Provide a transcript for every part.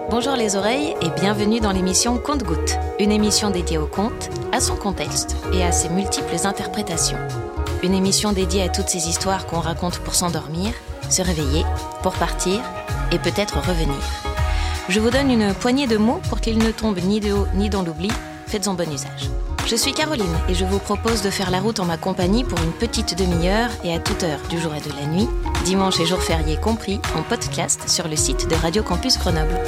Bonjour les oreilles et bienvenue dans l'émission Conte-Gouttes, une émission dédiée au conte, à son contexte et à ses multiples interprétations. Une émission dédiée à toutes ces histoires qu'on raconte pour s'endormir, se réveiller, pour partir et peut-être revenir. Je vous donne une poignée de mots pour qu'ils ne tombent ni de haut ni dans l'oubli. Faites-en bon usage. Je suis Caroline et je vous propose de faire la route en ma compagnie pour une petite demi-heure et à toute heure du jour et de la nuit, dimanche et jours fériés compris, en podcast sur le site de Radio Campus Grenoble.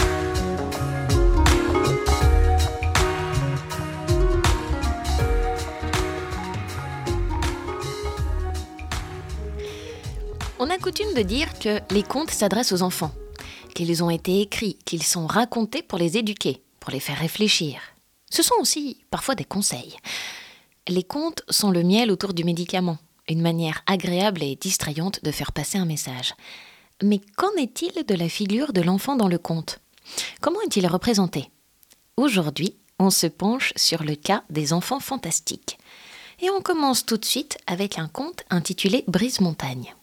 On a coutume de dire que les contes s'adressent aux enfants, qu'ils ont été écrits, qu'ils sont racontés pour les éduquer, pour les faire réfléchir. Ce sont aussi parfois des conseils. Les contes sont le miel autour du médicament, une manière agréable et distrayante de faire passer un message. Mais qu'en est-il de la figure de l'enfant dans le conte ? Comment est-il représenté ? Aujourd'hui, on se penche sur le cas des enfants fantastiques. Et on commence tout de suite avec un conte intitulé Brise-Montagne.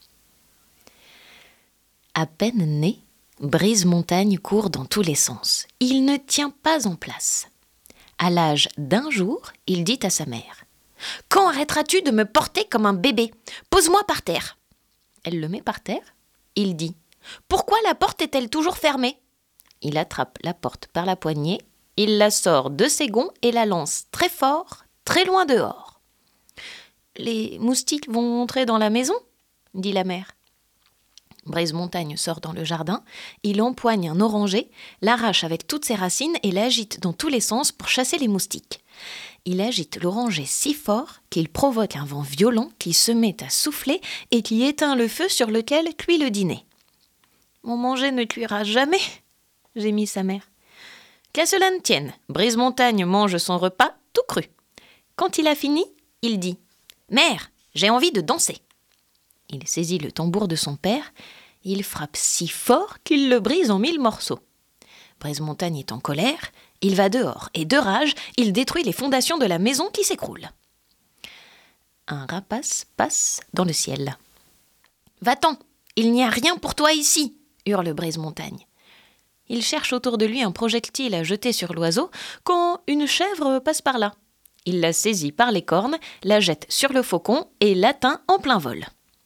À peine né, Brise-Montagne court dans tous les sens. Il ne tient pas en place. À l'âge d'1 jour, il dit à sa mère « Quand arrêteras-tu de me porter comme un bébé ? Pose-moi par terre !» Elle le met par terre. Il dit « Pourquoi la porte est-elle toujours fermée ?» Il attrape la porte par la poignée, il la sort de ses gonds et la lance très fort, très loin dehors. « Les moustiques vont entrer dans la maison ?» dit la mère. Brise-Montagne sort dans le jardin, il empoigne un oranger, l'arrache avec toutes ses racines et l'agite dans tous les sens pour chasser les moustiques. Il agite l'oranger si fort qu'il provoque un vent violent qui se met à souffler et qui éteint le feu sur lequel cuit le dîner. « Mon manger ne cuira jamais !» gémit sa mère. « Qu'à cela ne tienne, Brise-Montagne mange son repas tout cru. Quand il a fini, il dit « Mère, j'ai envie de danser !» Il saisit le tambour de son père, il frappe si fort qu'il le brise en 1000 morceaux. Brise-Montagne est en colère, il va dehors et de rage, il détruit les fondations de la maison qui s'écroule. Un rapace passe dans le ciel. « Va-t'en, il n'y a rien pour toi ici !» hurle Brise-Montagne. Il cherche autour de lui un projectile à jeter sur l'oiseau quand une chèvre passe par là. Il la saisit par les cornes, la jette sur le faucon et l'atteint en plein vol.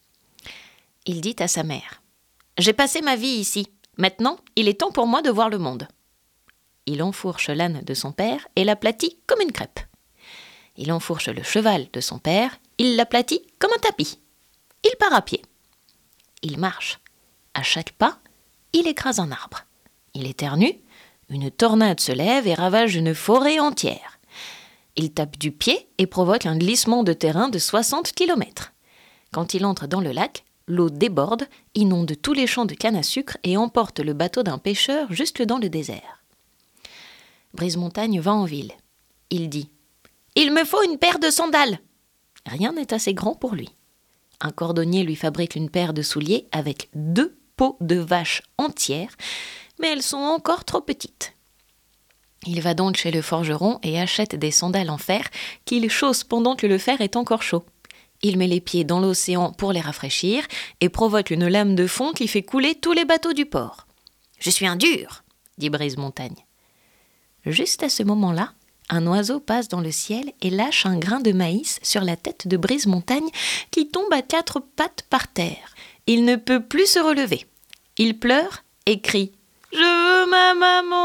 Il dit à sa mère « J'ai passé ma vie ici. Maintenant, il est temps pour moi de voir le monde. » Il enfourche l'âne de son père et l'aplatit comme une crêpe. Il enfourche le cheval de son père, il l'aplatit comme un tapis. Il part à pied. Il marche. À chaque pas, il écrase un arbre. Il éternue, une tornade se lève et ravage une forêt entière. Il tape du pied et provoque un glissement de terrain de 60 km. Quand il entre dans le lac, l'eau déborde, inonde tous les champs de canne à sucre et emporte le bateau d'un pêcheur jusque dans le désert. Brise-Montagne va en ville. Il dit « Il me faut une paire de sandales !» Rien n'est assez grand pour lui. Un cordonnier lui fabrique une paire de souliers avec 2 peaux de vache entières, mais elles sont encore trop petites. Il va donc chez le forgeron et achète des sandales en fer qu'il chausse pendant que le fer est encore chaud. Il met les pieds dans l'océan pour les rafraîchir et provoque une lame de fond qui fait couler tous les bateaux du port. « Je suis un dur !» dit Brise-Montagne. Juste à ce moment-là, un oiseau passe dans le ciel et lâche un grain de maïs sur la tête de Brise-Montagne qui tombe à 4 pattes par terre. Il ne peut plus se relever. Il pleure et crie « Je veux ma maman !»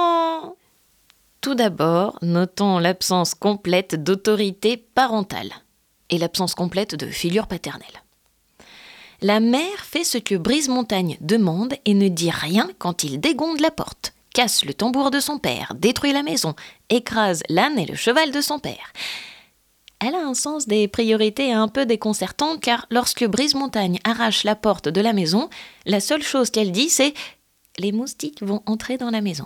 Tout d'abord, notons l'absence complète d'autorité parentale et l'absence complète de figure paternelle. La mère fait ce que Brise-Montagne demande et ne dit rien quand il dégonde la porte, casse le tambour de son père, détruit la maison, écrase l'âne et le cheval de son père. Elle a un sens des priorités un peu déconcertant car lorsque Brise-Montagne arrache la porte de la maison, la seule chose qu'elle dit c'est « Les moustiques vont entrer dans la maison ».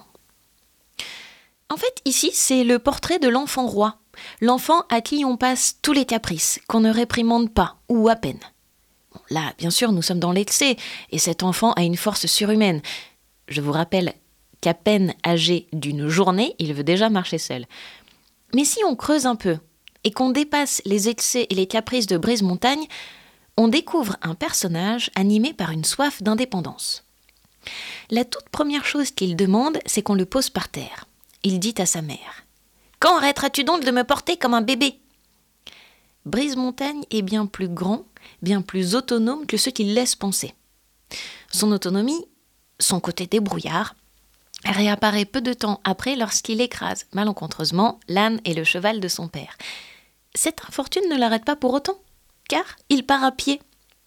En fait, ici, c'est le portrait de l'enfant roi, l'enfant à qui on passe tous les caprices, qu'on ne réprimande pas, ou à peine. Bon, là, bien sûr, nous sommes dans l'excès, et cet enfant a une force surhumaine. Je vous rappelle qu'à peine âgé d'une journée, il veut déjà marcher seul. Mais si on creuse un peu, et qu'on dépasse les excès et les caprices de Brise-Montagne, on découvre un personnage animé par une soif d'indépendance. La toute première chose qu'il demande, c'est qu'on le pose par terre. Il dit à sa mère : « Quand arrêteras-tu donc de me porter comme un bébé ?» Brise-Montagne est bien plus grand, bien plus autonome que ce qu'il laisse penser. Son autonomie, son côté débrouillard, réapparaît peu de temps après lorsqu'il écrase malencontreusement l'âne et le cheval de son père. Cette infortune ne l'arrête pas pour autant, car il part à pied.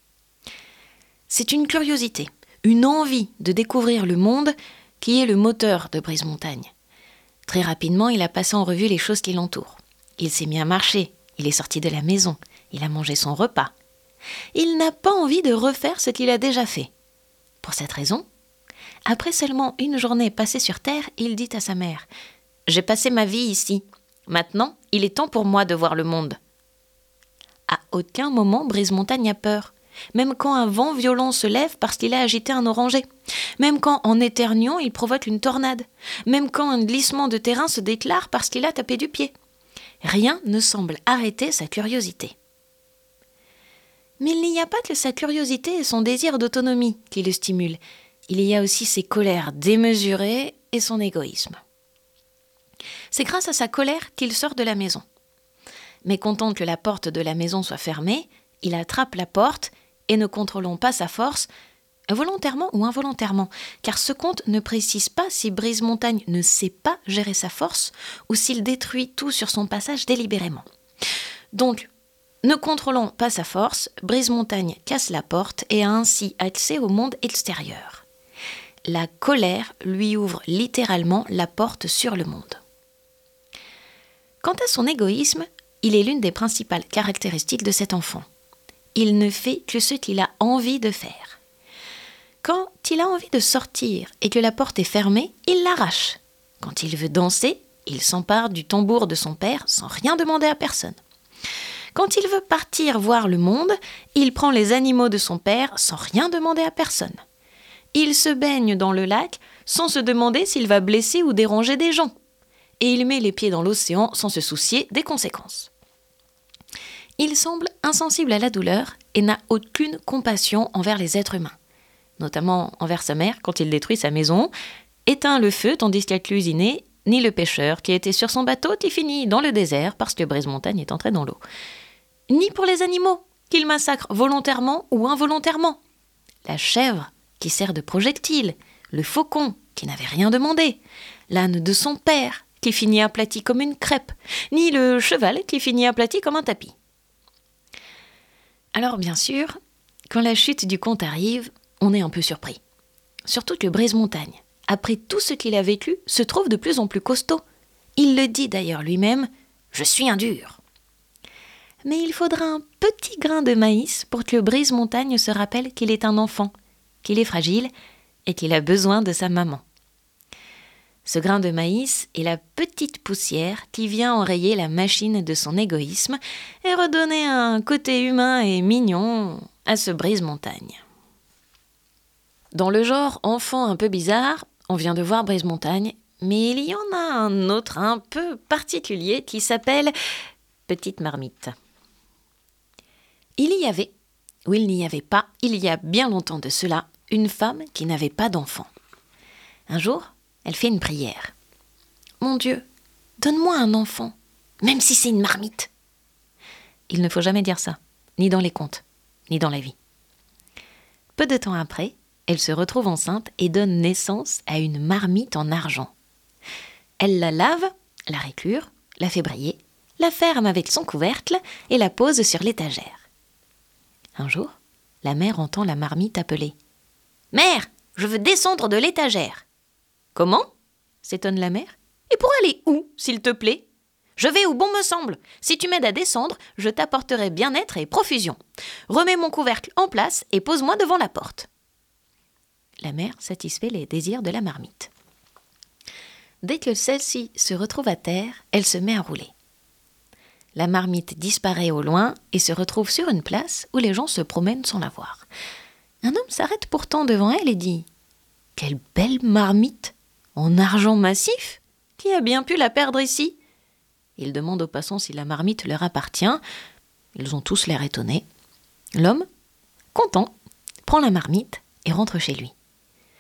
C'est une curiosité, une envie de découvrir le monde qui est le moteur de Brise-Montagne. Très rapidement, il a passé en revue les choses qui l'entourent. Il s'est mis à marcher, il est sorti de la maison, il a mangé son repas. Il n'a pas envie de refaire ce qu'il a déjà fait. Pour cette raison, après seulement une journée passée sur Terre, il dit à sa mère : « J'ai passé ma vie ici. Maintenant, il est temps pour moi de voir le monde. » À aucun moment, Brise-Montagne n'a peur. Même quand un vent violent se lève parce qu'il a agité un oranger. Même quand, en éternuant, il provoque une tornade. Même quand un glissement de terrain se déclare parce qu'il a tapé du pied. Rien ne semble arrêter sa curiosité. Mais il n'y a pas que sa curiosité et son désir d'autonomie qui le stimulent. Il y a aussi ses colères démesurées et son égoïsme. C'est grâce à sa colère qu'il sort de la maison. Mécontent que la porte de la maison soit fermée, il attrape la porte et ne contrôlant pas sa force, volontairement ou involontairement, car ce conte ne précise pas si Brise-Montagne ne sait pas gérer sa force ou s'il détruit tout sur son passage délibérément. Donc, ne contrôlant pas sa force, Brise-Montagne casse la porte et a ainsi accès au monde extérieur. La colère lui ouvre littéralement la porte sur le monde. Quant à son égoïsme, il est l'une des principales caractéristiques de cet enfant. Il ne fait que ce qu'il a envie de faire. Quand il a envie de sortir et que la porte est fermée, il l'arrache. Quand il veut danser, il s'empare du tambour de son père sans rien demander à personne. Quand il veut partir voir le monde, il prend les animaux de son père sans rien demander à personne. Il se baigne dans le lac sans se demander s'il va blesser ou déranger des gens. Et il met les pieds dans l'océan sans se soucier des conséquences. Il semble insensible à la douleur et n'a aucune compassion envers les êtres humains, notamment envers sa mère quand il détruit sa maison, éteint le feu tandis qu'elle cuisinait, ni le pêcheur qui était sur son bateau qui finit dans le désert parce que Brise-Montagne est entré dans l'eau, ni pour les animaux qu'il massacre volontairement ou involontairement. La chèvre qui sert de projectile, le faucon qui n'avait rien demandé, l'âne de son père qui finit aplati comme une crêpe, ni le cheval qui finit aplati comme un tapis. Alors bien sûr, quand la chute du conte arrive, on est un peu surpris. Surtout que Brise-Montagne, après tout ce qu'il a vécu, se trouve de plus en plus costaud. Il le dit d'ailleurs lui-même : « Je suis un dur ». Mais il faudra un petit grain de maïs pour que Brise-Montagne se rappelle qu'il est un enfant, qu'il est fragile et qu'il a besoin de sa maman. Ce grain de maïs est la petite poussière qui vient enrayer la machine de son égoïsme et redonner un côté humain et mignon à ce Brise-Montagne. Dans le genre enfant un peu bizarre, on vient de voir Brise-Montagne, mais il y en a un autre un peu particulier qui s'appelle Petite Marmite. Il y avait, ou il n'y avait pas, il y a bien longtemps de cela, une femme qui n'avait pas d'enfant. Un jour, elle fait une prière. « Mon Dieu, donne-moi un enfant, même si c'est une marmite. » Il ne faut jamais dire ça, ni dans les contes, ni dans la vie. Peu de temps après, elle se retrouve enceinte et donne naissance à une marmite en argent. Elle la lave, la récure, la fait briller, la ferme avec son couvercle et la pose sur l'étagère. Un jour, la mère entend la marmite appeler. « Mère, je veux descendre de l'étagère. » « Comment ?» s'étonne la mère. « Et pour aller où, s'il te plaît ? Je vais où bon me semble. Si tu m'aides à descendre, je t'apporterai bien-être et profusion. Remets mon couvercle en place et pose-moi devant la porte. » La mère satisfait les désirs de la marmite. Dès que celle-ci se retrouve à terre, elle se met à rouler. La marmite disparaît au loin et se retrouve sur une place où les gens se promènent sans la voir. Un homme s'arrête pourtant devant elle et dit « Quelle belle marmite ! En argent massif ? Qui a bien pu la perdre ici ?» Il demande aux passants si la marmite leur appartient. Ils ont tous l'air étonnés. L'homme, content, prend la marmite et rentre chez lui.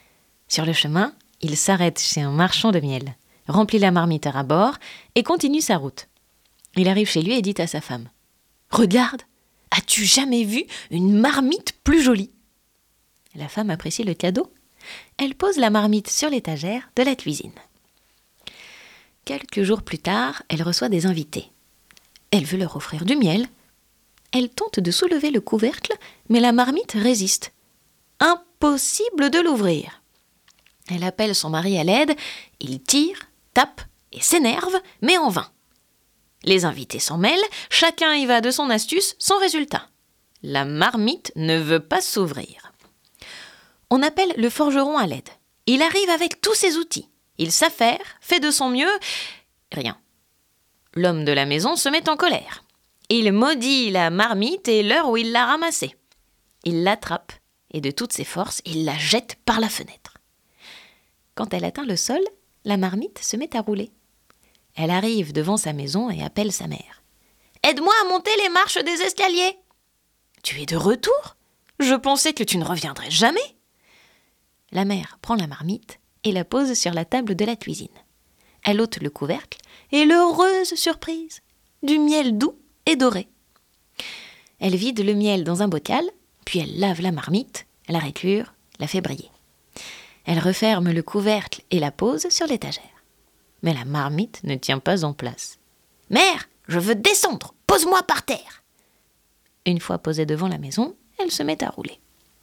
Sur le chemin, il s'arrête chez un marchand de miel, remplit la marmite à ras-bord et continue sa route. Il arrive chez lui et dit à sa femme : « Regarde, as-tu jamais vu une marmite plus jolie ?» La femme apprécie le cadeau. Elle pose la marmite sur l'étagère de la cuisine. Quelques jours plus tard, elle reçoit des invités. Elle veut leur offrir du miel. Elle tente de soulever le couvercle, mais la marmite résiste. Impossible de l'ouvrir. Elle appelle son mari à l'aide. Il tire, tape et s'énerve, mais en vain. Les invités s'en mêlent, chacun y va de son astuce, sans résultat. La marmite ne veut pas s'ouvrir. On appelle le forgeron à l'aide. Il arrive avec tous ses outils. Il s'affaire, fait de son mieux. Rien. L'homme de la maison se met en colère. Il maudit la marmite et l'heure où il l'a ramassée. Il l'attrape et de toutes ses forces, il la jette par la fenêtre. Quand elle atteint le sol, la marmite se met à rouler. Elle arrive devant sa maison et appelle sa mère. « Aide-moi à monter les marches des escaliers !»« Tu es de retour ? Je pensais que tu ne reviendrais jamais !» La mère prend la marmite et la pose sur la table de la cuisine. Elle ôte le couvercle et l'heureuse surprise, du miel doux et doré. Elle vide le miel dans un bocal, puis elle lave la marmite, la récure, la fait briller. Elle referme le couvercle et la pose sur l'étagère. Mais la marmite ne tient pas en place. « Mère, je veux descendre, pose-moi par terre !» Une fois posée devant la maison, elle se met à rouler.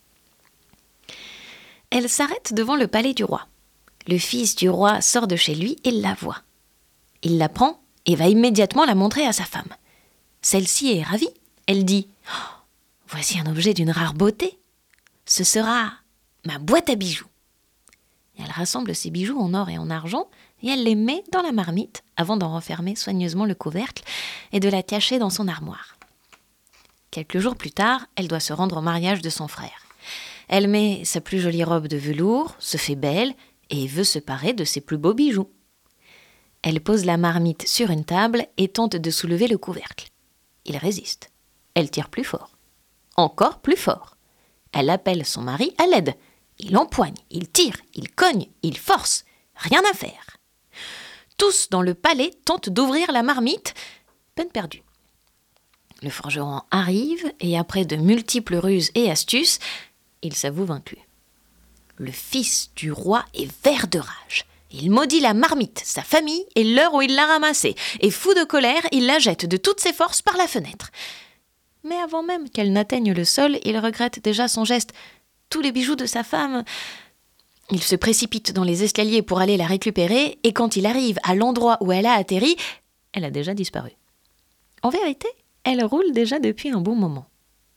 Elle s'arrête devant le palais du roi. Le fils du roi sort de chez lui et la voit. Il la prend et va immédiatement la montrer à sa femme. Celle-ci est ravie. Elle dit « Oh, voici un objet d'une rare beauté. Ce sera ma boîte à bijoux. » Elle rassemble ses bijoux en or et en argent et elle les met dans la marmite avant d'en refermer soigneusement le couvercle et de la cacher dans son armoire. Quelques jours plus tard, elle doit se rendre au mariage de son frère. Elle met sa plus jolie robe de velours, se fait belle et veut se parer de ses plus beaux bijoux. Elle pose la marmite sur une table et tente de soulever le couvercle. Il résiste. Elle tire plus fort. Encore plus fort. Elle appelle son mari à l'aide. Il empoigne, il tire, il cogne, il force. Rien à faire. Tous dans le palais tentent d'ouvrir la marmite. Peine perdue. Le forgeron arrive et après de multiples ruses et astuces, il s'avoue vaincu. Le fils du roi est vert de rage. Il maudit la marmite, sa famille et l'heure où il l'a ramassée. Et fou de colère, il la jette de toutes ses forces par la fenêtre. Mais avant même qu'elle n'atteigne le sol, il regrette déjà son geste. Tous les bijoux de sa femme... Il se précipite dans les escaliers pour aller la récupérer et quand il arrive à l'endroit où elle a atterri, elle a déjà disparu. En vérité, elle roule déjà depuis un bon moment.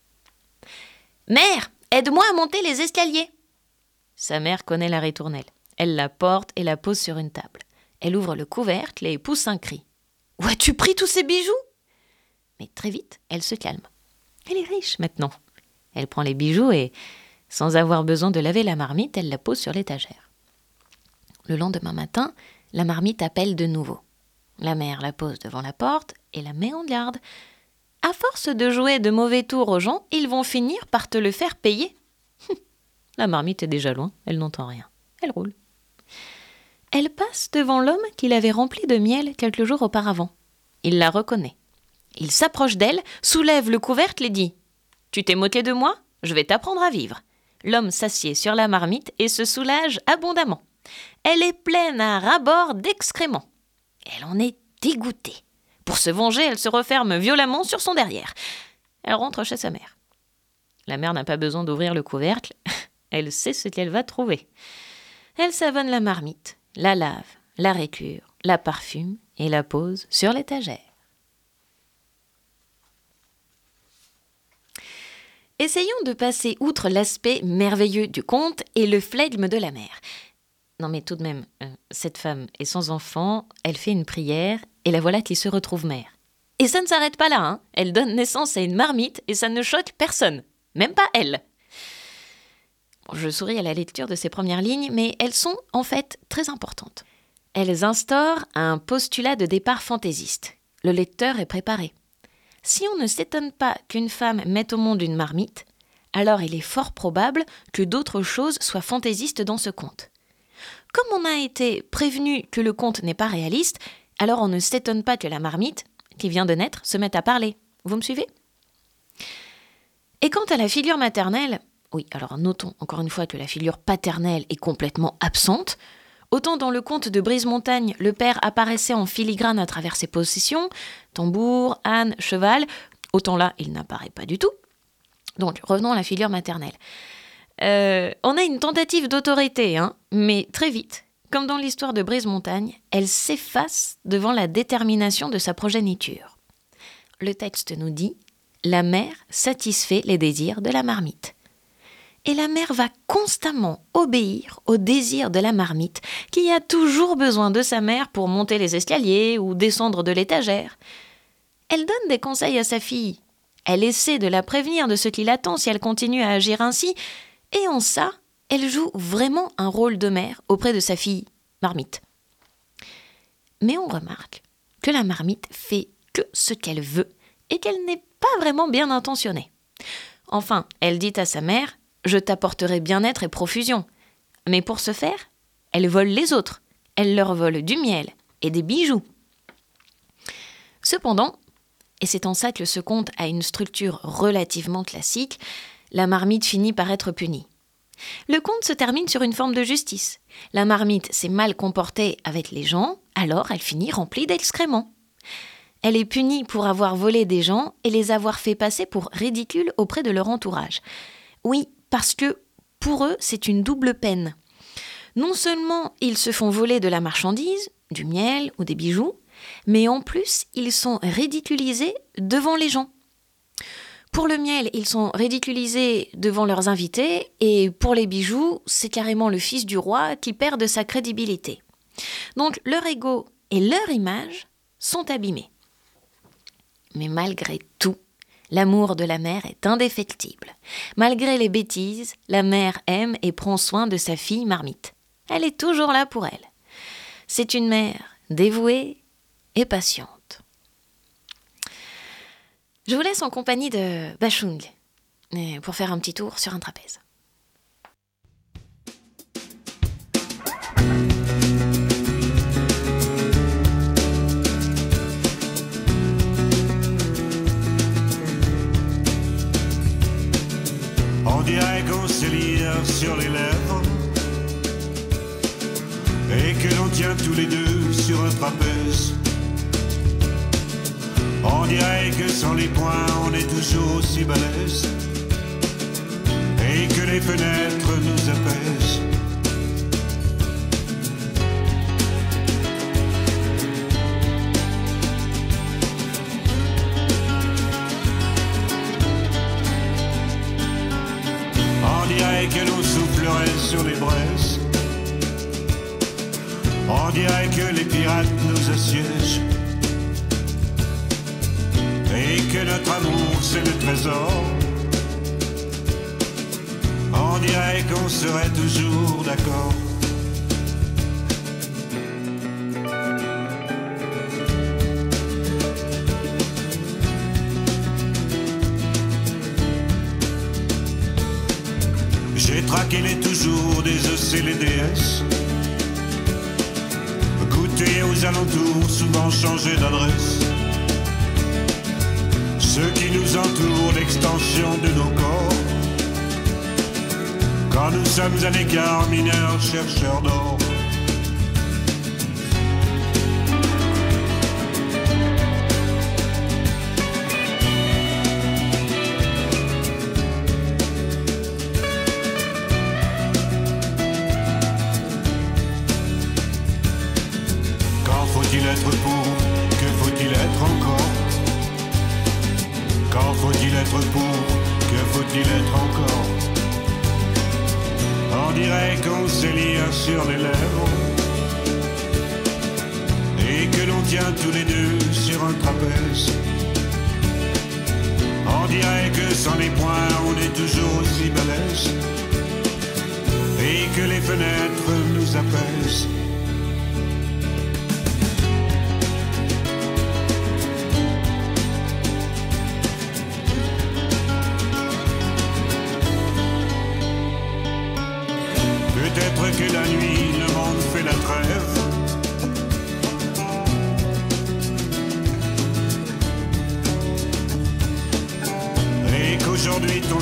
« Mère, aide-moi à monter les escaliers !» Sa mère connaît la ritournelle. Elle la porte et la pose sur une table. Elle ouvre le couvercle et pousse un cri. « Où as-tu pris tous ces bijoux ?» Mais très vite, elle se calme. Elle est riche maintenant. Elle prend les bijoux et, sans avoir besoin de laver la marmite, elle la pose sur l'étagère. Le lendemain matin, la marmite appelle de nouveau. La mère la pose devant la porte et la met en garde. À force de jouer de mauvais tours aux gens, ils vont finir par te le faire payer. La marmite est déjà loin, elle n'entend rien. Elle roule. Elle passe devant l'homme qui l'avait remplie de miel quelques jours auparavant. Il la reconnaît. Il s'approche d'elle, soulève le couvercle et dit « Tu t'es moqué de moi ? Je vais t'apprendre à vivre. » L'homme s'assied sur la marmite et se soulage abondamment. Elle est pleine à ras-bord d'excréments. Elle en est dégoûtée. Pour se venger, elle se referme violemment sur son derrière. Elle rentre chez sa mère. La mère n'a pas besoin d'ouvrir le couvercle. Elle sait ce qu'elle va trouver. Elle savonne la marmite, la lave, la récure, la parfume et la pose sur l'étagère. Essayons de passer outre l'aspect merveilleux du conte et le flegme de la mère. Non mais tout de même, cette femme est sans enfant, elle fait une prière et la voilà qui se retrouve mère. Et ça ne s'arrête pas là, hein. Elle donne naissance à une marmite et ça ne choque personne, même pas elle. Bon, je souris à la lecture de ces premières lignes, mais elles sont en fait très importantes. Elles instaurent un postulat de départ fantaisiste. Le lecteur est préparé. Si on ne s'étonne pas qu'une femme mette au monde une marmite, alors il est fort probable que d'autres choses soient fantaisistes dans ce conte. comme on a été prévenu que le conte n'est pas réaliste, alors on ne s'étonne pas que la marmite, qui vient de naître, se mette à parler. Vous me suivez ? Et quant à la figure maternelle, oui, alors notons encore une fois que la figure paternelle est complètement absente. Autant dans le conte de Brise-Montagne, le père apparaissait en filigrane à travers ses possessions, tambour, âne, cheval, autant là, il n'apparaît pas du tout. Donc, revenons à la figure maternelle. On a une tentative d'autorité, mais très vite, comme dans l'histoire de Brise-Montagne, elle s'efface devant la détermination de sa progéniture. Le texte nous dit « La mère satisfait les désirs de la marmite ». Et la mère va constamment obéir aux désirs de la marmite, qui a toujours besoin de sa mère pour monter les escaliers ou descendre de l'étagère. Elle donne des conseils à sa fille. Elle essaie de la prévenir de ce qui l'attend si elle continue à agir ainsi. Et en ça, elle joue vraiment un rôle de mère auprès de sa fille marmite. Mais on remarque que la marmite fait que ce qu'elle veut et qu'elle n'est pas vraiment bien intentionnée. Enfin, elle dit à sa mère « Je t'apporterai bien-être et profusion ». Mais pour ce faire, elle vole les autres. Elle leur vole du miel et des bijoux. Cependant, et c'est en ça que ce conte a une structure relativement classique, la marmite finit par être punie. Le conte se termine sur une forme de justice. La marmite s'est mal comportée avec les gens, alors elle finit remplie d'excréments. Elle est punie pour avoir volé des gens et les avoir fait passer pour ridicules auprès de leur entourage. Oui, parce que pour eux, c'est une double peine. Non seulement ils se font voler de la marchandise, du miel ou des bijoux, mais en plus, ils sont ridiculisés devant les gens. Pour le miel, ils sont ridiculisés devant leurs invités, et pour les bijoux, c'est carrément le fils du roi qui perd de sa crédibilité. Donc leur ego et leur image sont abîmés. Mais malgré tout, l'amour de la mère est indéfectible. Malgré les bêtises, la mère aime et prend soin de sa fille marmite. Elle est toujours là pour elle. C'est une mère dévouée et patiente. Je vous laisse en compagnie de Bashung pour faire un petit tour sur un trapèze. On dirait qu'on se lire sur les lèvres et que l'on tient tous les deux sur un trapèze. On dirait que sans les poings on est toujours aussi balèze et que les fenêtres nous apaisent. On dirait que l'on soufflerait sur les braises. On dirait que les pirates nous assiègent et que notre amour c'est le trésor. On dirait qu'on serait toujours d'accord. J'ai traqué les toujours des EC, les DS, goûté aux alentours, souvent changé d'adresse. Ceux qui nous entourent, l'extension de nos corps. Quand nous sommes à l'écart, mineurs, chercheurs d'or. Quand faut-il être pour? Que faut-il être encore? Quand faut-il être pour? Que faut-il être encore? On dirait qu'on se lie sur les lèvres et que l'on tient tous les deux sur un trapèze. On dirait que sans les poings on est toujours aussi balèze et que les fenêtres nous apaisent. Peut-être que la nuit le monde fait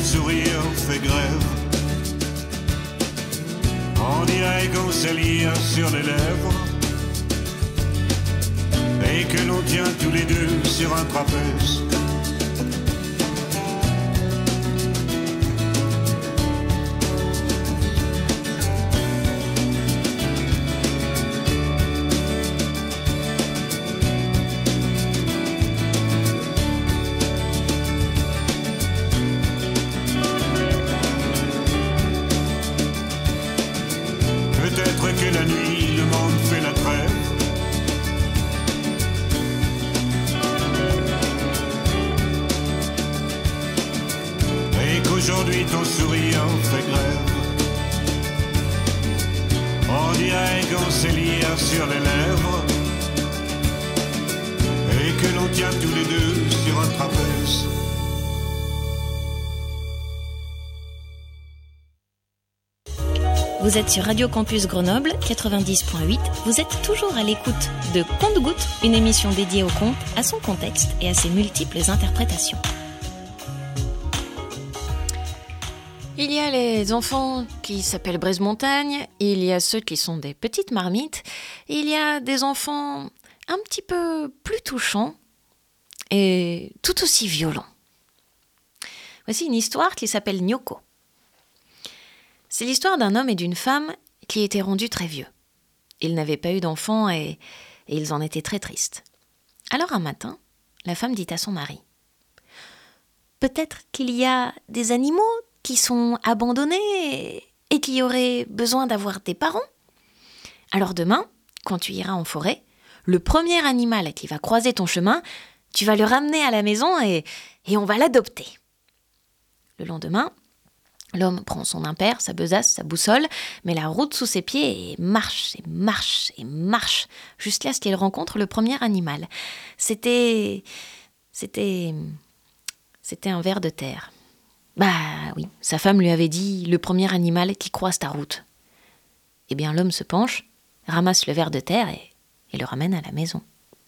sourire fait grève. On dirait qu'on s'est lié sur les lèvres et que l'on tient tous les deux sur un trapèze. Peut-être que la nuit, le monde fait la trêve. Et qu'aujourd'hui ton sourire fait grève. On dirait qu'on s'est lié sur les lèvres et que l'on tient tous les deux sur un trapèze. Vous êtes sur Radio Campus Grenoble 90.8. Vous êtes toujours à l'écoute de Conte-Gouttes, une émission dédiée au conte, à son contexte et à ses multiples interprétations. Il y a les enfants qui s'appellent Brise-Montagne, il y a ceux qui sont des petites marmites, il y a des enfants un petit peu plus touchants et tout aussi violents. Voici une histoire qui s'appelle Nyoko. C'est l'histoire d'un homme et d'une femme qui étaient rendus très vieux. Ils n'avaient pas eu d'enfants et ils en étaient très tristes. Alors un matin, la femme dit à son mari : « Peut-être qu'il y a des animaux qui sont abandonnés et qui auraient besoin d'avoir des parents. Alors demain, quand tu iras en forêt, le premier animal qui va croiser ton chemin, tu vas le ramener à la maison et on va l'adopter. » Le lendemain, l'homme prend son impair, sa besace, sa boussole, met la route sous ses pieds et marche, jusqu'à ce qu'il rencontre le premier animal. C'était un ver de terre. Bah oui, sa femme lui avait dit « le premier animal qui croise ta route ». Eh bien, l'homme se penche, ramasse le ver de terre et le ramène à la maison.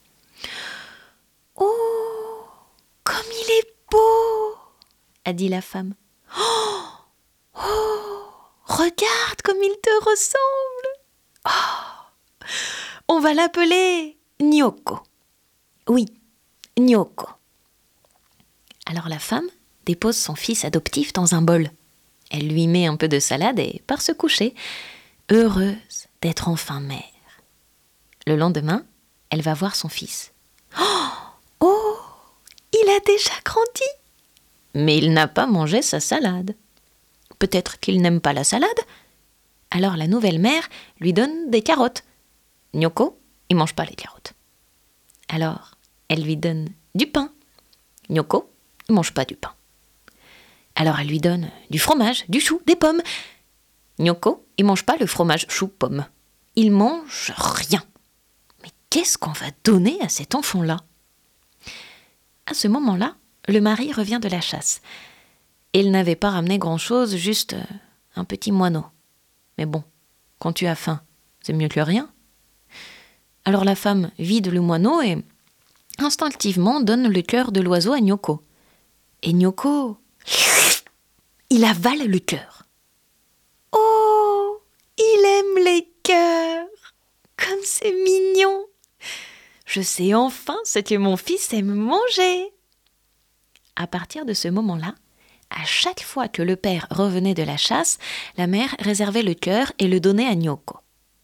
« Oh, comme il est beau !» a dit la femme. « Oh, regarde comme il te ressemble. Oh, on va l'appeler Nyoko. Oui, Nyoko. » Alors la femme dépose son fils adoptif dans un bol. Elle lui met un peu de salade et part se coucher, heureuse d'être enfin mère. Le lendemain, elle va voir son fils. Oh, il a déjà grandi. Mais il n'a pas mangé sa salade. Peut-être qu'il n'aime pas la salade. Alors la nouvelle mère lui donne des carottes. Nyoko, il mange pas les carottes. Alors, elle lui donne du pain. Nyoko, il mange pas du pain. Alors elle lui donne du fromage, du chou, des pommes. Nyoko, il mange pas le fromage chou-pomme. Il mange rien. Mais qu'est-ce qu'on va donner à cet enfant-là ? À ce moment-là, le mari revient de la chasse. Il n'avait pas ramené grand-chose, juste un petit moineau. Mais bon, quand tu as faim, c'est mieux que rien. Alors la femme vide le moineau et instinctivement donne le cœur de l'oiseau à Nyoko. Et Nyoko, il avale le cœur. Oh, il aime les cœurs. Comme c'est mignon. Je sais enfin ce que mon fils aime manger. À partir de ce moment-là, à chaque fois que le père revenait de la chasse, la mère réservait le cœur et le donnait à Nyoko.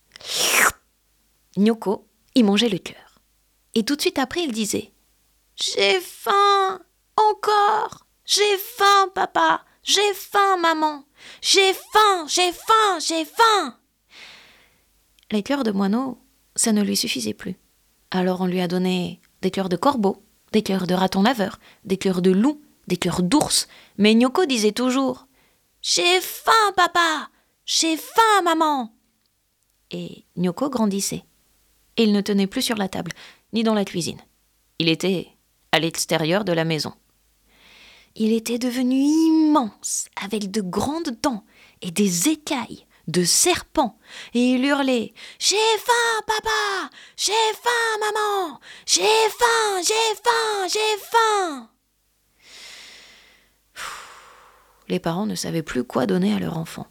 Nyoko, il mangeait le cœur. Et tout de suite après, il disait « J'ai faim, encore. J'ai faim, papa. J'ai faim, maman. J'ai faim, j'ai faim, j'ai faim. » Les cœurs de moineau, ça ne lui suffisait plus. Alors on lui a donné des cœurs de corbeau, des cœurs de raton laveur, des cœurs de loup, des cœurs d'ours. Mais Nyoko disait toujours « J'ai faim, papa. J'ai faim, maman. » Et Nyoko grandissait. Et il ne tenait plus sur la table, ni dans la cuisine. Il était à l'extérieur de la maison. Il était devenu immense, avec de grandes dents et des écailles de serpent. Et il hurlait « J'ai faim, papa. J'ai faim, maman. J'ai faim, j'ai faim, j'ai faim. » les parents ne savaient plus quoi donner à leur enfant.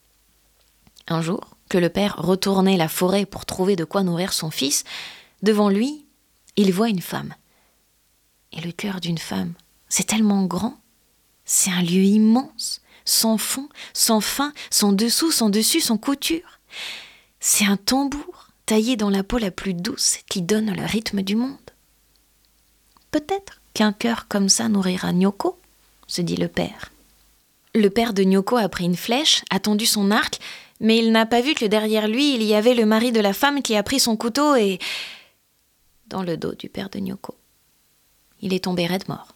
Un jour, que le père retournait la forêt pour trouver de quoi nourrir son fils, devant lui, il voit une femme. Et le cœur d'une femme, c'est tellement grand, c'est un lieu immense, sans fond, sans fin, sans dessous, sans dessus, sans couture. C'est un tambour taillé dans la peau la plus douce qui donne le rythme du monde. Peut-être qu'un cœur comme ça nourrira Nyoko, se dit le père. Le père de Nyoko a pris une flèche, a tendu son arc, mais il n'a pas vu que derrière lui, il y avait le mari de la femme qui a pris son couteau et... dans le dos du père de Nyoko. Il est tombé raide mort.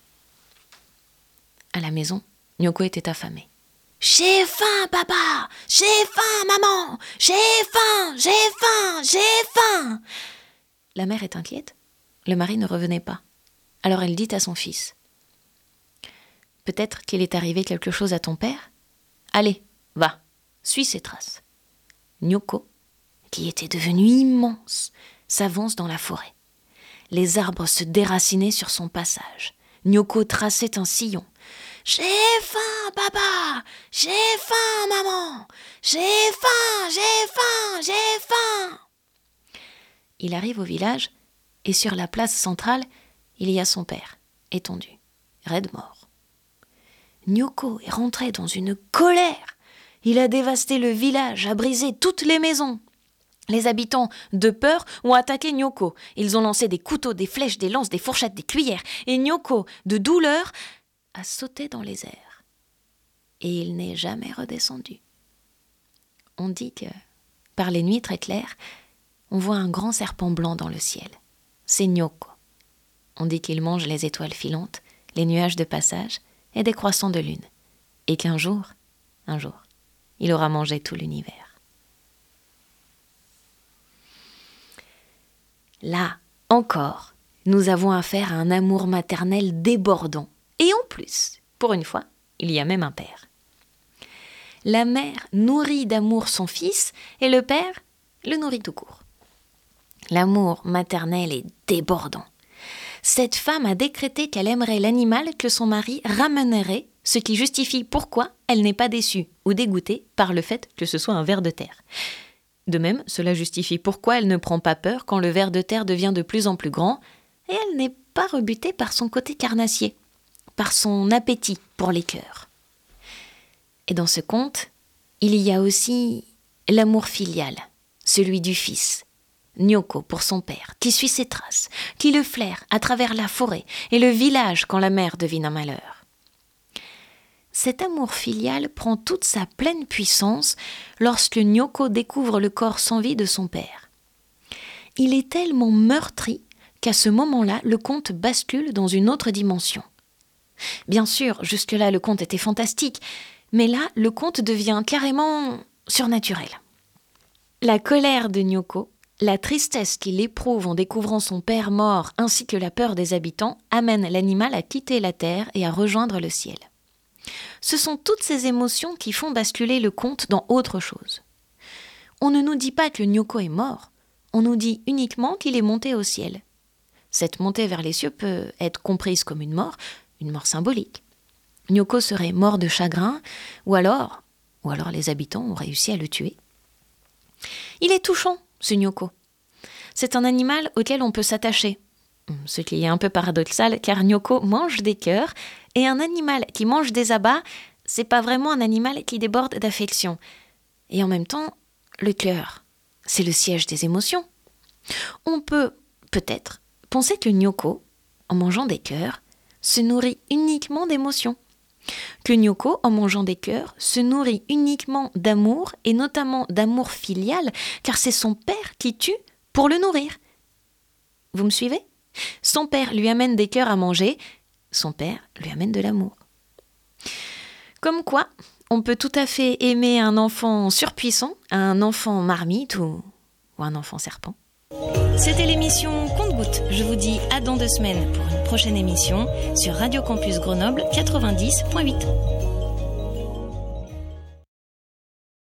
À la maison, Nyoko était affamée. « J'ai faim, papa! J'ai faim, maman! J'ai faim! J'ai faim! J'ai faim !» La mère est inquiète. Le mari ne revenait pas. Alors elle dit à son fils. « Peut-être qu'il est arrivé quelque chose à ton père ? Allez, va, suis ses traces. » Nyoko, qui était devenue immense, s'avance dans la forêt. Les arbres se déracinaient sur son passage. Nyoko traçait un sillon. « J'ai faim, papa! J'ai faim, maman! J'ai faim! J'ai faim! J'ai faim !» Il arrive au village et sur la place centrale, il y a son père, étendu, raide mort. Nyoko est rentré dans une colère. Il a dévasté le village, a brisé toutes les maisons. Les habitants, de peur, ont attaqué Nyoko. Ils ont lancé des couteaux, des flèches, des lances, des fourchettes, des cuillères. Et Nyoko, de douleur, a sauté dans les airs. Et il n'est jamais redescendu. On dit que, par les nuits très claires, on voit un grand serpent blanc dans le ciel. C'est Nyoko. On dit qu'il mange les étoiles filantes, les nuages de passage et des croissants de lune. Et qu'un jour, il aura mangé tout l'univers. Là, encore, nous avons affaire à un amour maternel débordant. Et en plus, pour une fois, il y a même un père. La mère nourrit d'amour son fils et le père le nourrit tout court. L'amour maternel est débordant. Cette femme a décrété qu'elle aimerait l'animal que son mari ramènerait, ce qui justifie pourquoi elle n'est pas déçue ou dégoûtée par le fait que ce soit un ver de terre. De même, cela justifie pourquoi elle ne prend pas peur quand le ver de terre devient de plus en plus grand et elle n'est pas rebutée par son côté carnassier, par son appétit pour les cœurs. Et dans ce conte, il y a aussi l'amour filial, celui du fils, Nyoko pour son père, qui suit ses traces, qui le flaire à travers la forêt et le village quand la mère devine un malheur. Cet amour filial prend toute sa pleine puissance lorsque Nyoko découvre le corps sans vie de son père. Il est tellement meurtri qu'à ce moment-là, le conte bascule dans une autre dimension. Bien sûr, jusque-là, le conte était fantastique, mais là, le conte devient carrément surnaturel. La colère de Nyoko, la tristesse qu'il éprouve en découvrant son père mort ainsi que la peur des habitants amènent l'animal à quitter la terre et à rejoindre le ciel. Ce sont toutes ces émotions qui font basculer le conte dans autre chose. On ne nous dit pas que Nyoko est mort, on nous dit uniquement qu'il est monté au ciel. Cette montée vers les cieux peut être comprise comme une mort symbolique. Nyoko serait mort de chagrin, ou alors les habitants ont réussi à le tuer. Il est touchant, ce Nyoko. C'est un animal auquel on peut s'attacher. Ce qui est un peu paradoxal, car Nyoko mange des cœurs, et un animal qui mange des abats, c'est pas vraiment un animal qui déborde d'affection. Et en même temps, le cœur, c'est le siège des émotions. On peut, peut-être, penser que Nyoko, en mangeant des cœurs, se nourrit uniquement d'émotions. Que Nyoko, en mangeant des cœurs, se nourrit uniquement d'amour, et notamment d'amour filial, car c'est son père qui tue pour le nourrir. Vous me suivez ? Son père lui amène des cœurs à manger, son père lui amène de l'amour. Comme quoi, on peut tout à fait aimer un enfant surpuissant, un enfant marmite ou un enfant serpent. C'était l'émission Compte-Gouttes. Je vous dis à dans 2 semaines pour une prochaine émission sur Radio Campus Grenoble 90.8.